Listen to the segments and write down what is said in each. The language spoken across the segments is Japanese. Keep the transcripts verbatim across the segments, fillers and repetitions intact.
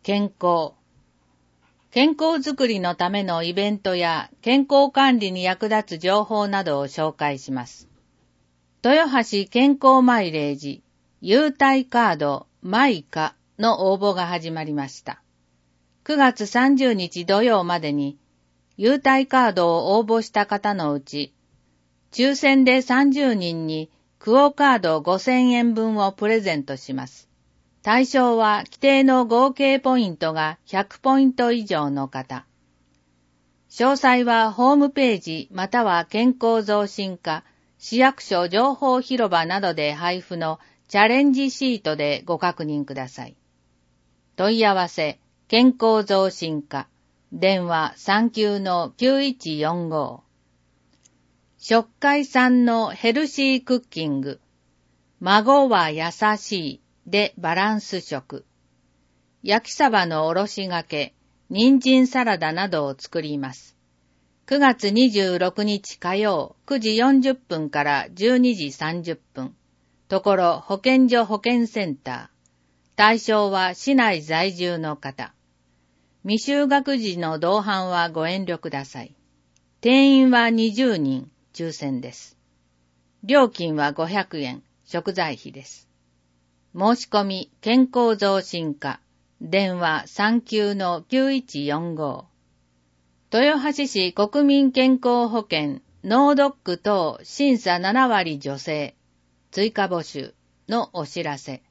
健康。健康づくりのためのイベントや健康管理に役立つ情報などを紹介します。豊橋健康マイレージ優待カードマイカの応募が始まりました。くがつさんじゅうにち土曜までに優待カードを応募した方のうち、抽選でさんじゅうにんにクオカードごせんえんぶんをプレゼントします。対象は規定の合計ポイントがひゃくポイント以上の方。詳細はホームページまたは健康増進課、市役所情報広場などで配布のチャレンジシートでご確認ください。問い合わせ、健康増進課、電話 さんきゅうのきゅういちよんご。食海産のヘルシークッキング、孫は優しいでバランス食。焼きサバのおろしがけ、人参サラダなどを作ります。くがつにじゅうろくにち火曜くじよんじゅっぷんからじゅうにじさんじゅっぷん。ところ保健所保健センター。対象は市内在住の方。未就学児の同伴はご遠慮ください。定員はにじゅうにん、抽選です。料金はごひゃくえん、食材費です。申し込み、健康増進課、電話 さんきゅうのきゅういちよんご。豊橋市国民健康保険、ノードック等審査ななわり助成、追加募集のお知らせ。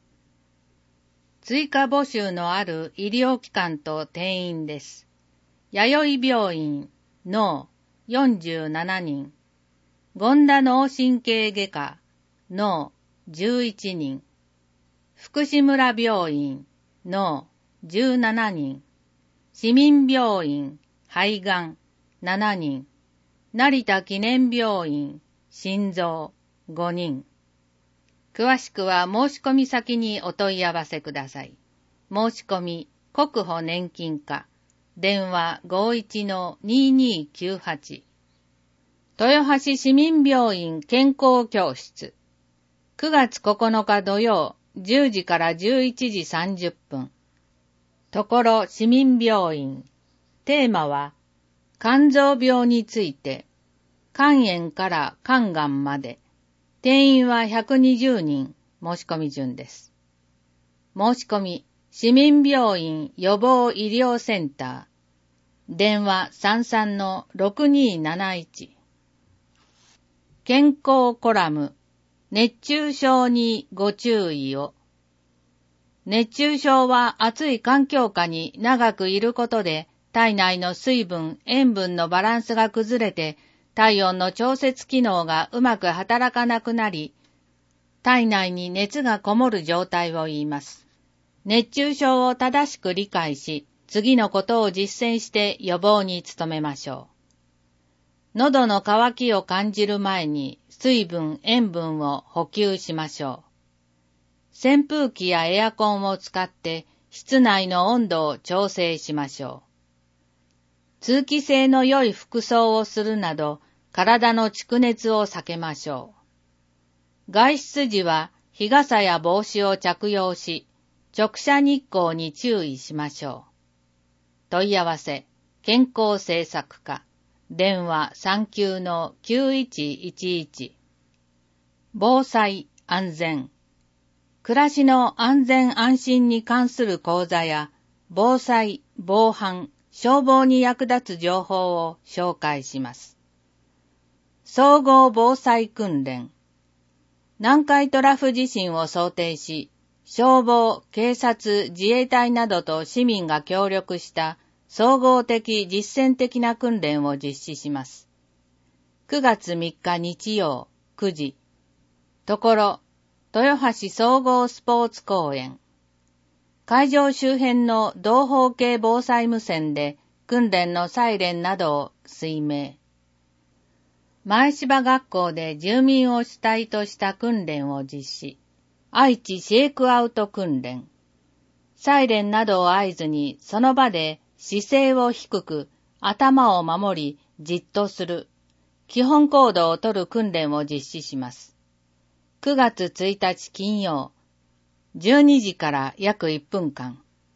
追加募集のある医療機関と定員です。弥生病院、脳、よんじゅうななにん。権田脳神経外科、脳、じゅういちにん。福祉村病院、脳、じゅうななにん。市民病院、肺がん、ななにん。成田記念病院、心臓、ごにん。詳しくは申し込み先にお問い合わせください。申し込み、国保年金課、電話 ごいちのににきゅうはち。豊橋市民病院健康教室。くがつここのか土曜、じゅうじからじゅういちじさんじゅっぷん。ところ市民病院。テーマは、肝臓病について、肝炎から肝がんまで。定員はひゃくにじゅうにん、申し込み順です。申し込み、市民病院予防医療センター。電話 さんさんのろくにーなないち。健康コラム。熱中症にご注意を。熱中症は暑い環境下に長くいることで体内の水分、塩分のバランスが崩れて体温の調節機能がうまく働かなくなり、体内に熱がこもる状態を言います。熱中症を正しく理解し、次のことを実践して予防に努めましょう。喉の渇きを感じる前に水分、塩分を補給しましょう。扇風機やエアコンを使って室内の温度を調整しましょう。通気性の良い服装をするなど、体の蓄熱を避けましょう。外出時は日傘や帽子を着用し、直射日光に注意しましょう。問い合わせ、健康政策課。電話 さんきゅうのきゅういちいちいち。防災安全。暮らしの安全安心に関する講座や、防災、防犯、消防に役立つ情報を紹介します。総合防災訓練。南海トラフ地震を想定し、消防、警察、自衛隊などと市民が協力した総合的実践的な訓練を実施します。くがつみっか日曜くじ。ところ、豊橋総合スポーツ公園。会場周辺の同方形防災無線で訓練のサイレンなどを推明。前芝学校で住民を主体とした訓練を実施。愛知シェイクアウト訓練。サイレンなどを合図にその場で姿勢を低く頭を守りじっとする基本行動をとる訓練を実施します。くがつついたち金曜、じゅうにじから約いっぷんかん。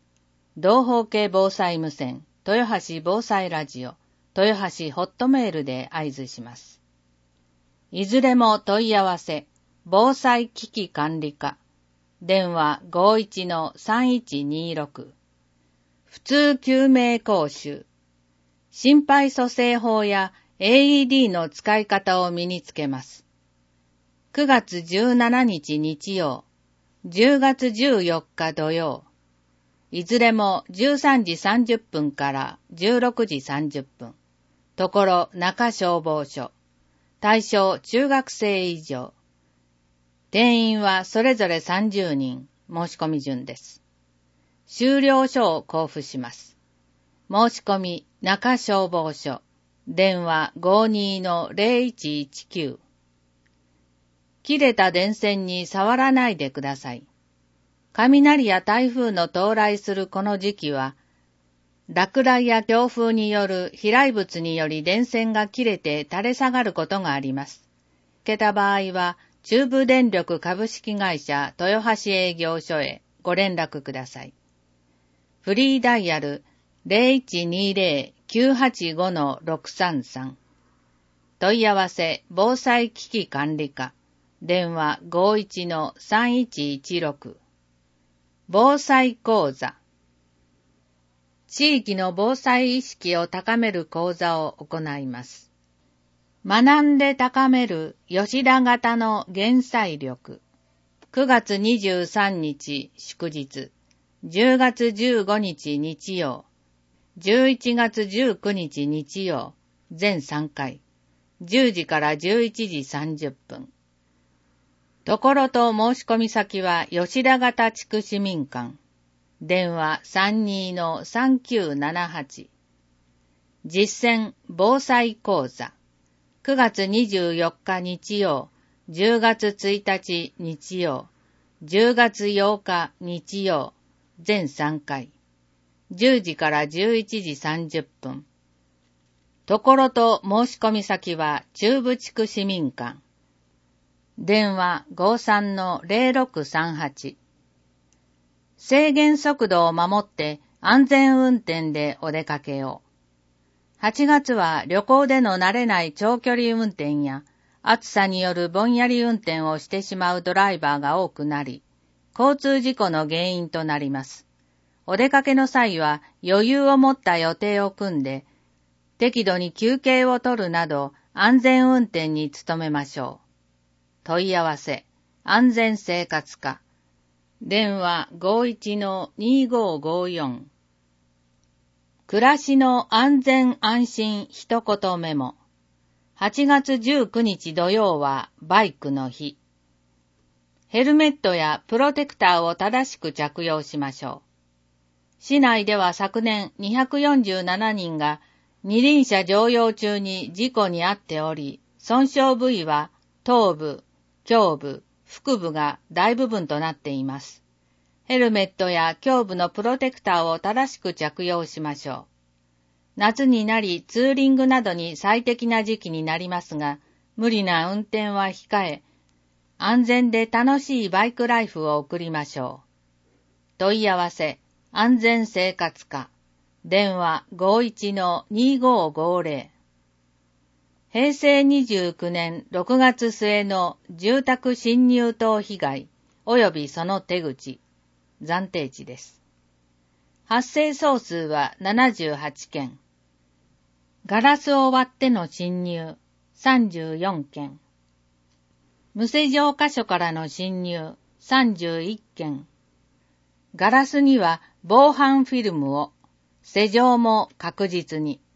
同方形防災無線、豊橋防災ラジオ、豊橋ホットメールで合図します。いずれも問い合わせ、防災危機管理課、電話 ごーいちのさんいちにーろく、普通救命講習、心肺蘇生法や エーイーディー の使い方を身につけます。くがつじゅうしちにち日曜、じゅうがつじゅうよっか土曜、いずれもじゅうさんじさんじゅっぷんからじゅうろくじさんじゅっぷん、ところ中消防署、対象中学生以上、定員はそれぞれさんじゅうにん、申し込み順です。終了書を交付します。申し込み中消防署、電話 ごーにーのぜろいちいちきゅう。切れた電線に触らないでください。雷や台風の到来するこの時期は、落雷や強風による飛来物により電線が切れて垂れ下がることがあります。切れた場合は、中部電力株式会社豊橋営業所へご連絡ください。フリーダイヤル ぜろいちにぜろきゅうはちごのろくさんさん。問い合わせ防災危機管理課、電話 ごーいちのさんいちいちろく。防災講座。地域の防災意識を高める講座を行います。学んで高める吉田型の減災力。くがつにじゅうさんにち祝日、じゅうがつじゅうごにち日曜、じゅういちがつじゅうくにち日曜、全さんかい、じゅうじからじゅういちじさんじゅっぷん。ところと申し込み先は吉田型地区市民館。電話 さんにーのさんきゅうななはち。実践防災講座。くがつにじゅうよっか日曜、じゅうがつついたち日曜、じゅうがつようか日曜、全さんかい、じゅうじからじゅういちじさんじゅっぷん。ところと申し込み先は中部地区市民館。電話 ごーさんのぜろろくさんはち。制限速度を守って安全運転でお出かけを。はちがつは旅行での慣れない長距離運転や暑さによるぼんやり運転をしてしまうドライバーが多くなり、交通事故の原因となります。お出かけの際は余裕を持った予定を組んで、適度に休憩を取るなど安全運転に努めましょう。問い合わせ、安全生活課。電話 ごーいちのにーごーごーよん。暮らしの安全安心一言メモ。はちがつじゅうくにち土曜はバイクの日。ヘルメットやプロテクターを正しく着用しましょう。市内では昨年にひゃくよんじゅうななにんが二輪車乗用中に事故に遭っており、損傷部位は頭部、胸部、腹部が大部分となっています。ヘルメットや胸部のプロテクターを正しく着用しましょう。夏になりツーリングなどに最適な時期になりますが、無理な運転は控え、安全で楽しいバイクライフを送りましょう。問い合わせ、安全生活課。電話 ごーいちのにーごーごーぜろ。へいせいにじゅうきゅうねんろくがつ末の住宅侵入等被害及びその手口、暫定値です。発生総数はななじゅうはちけん。ガラスを割っての侵入さんじゅうよんけん。無施錠箇所からの侵入さんじゅういっけん。ガラスには防犯フィルムを、施錠も確実に。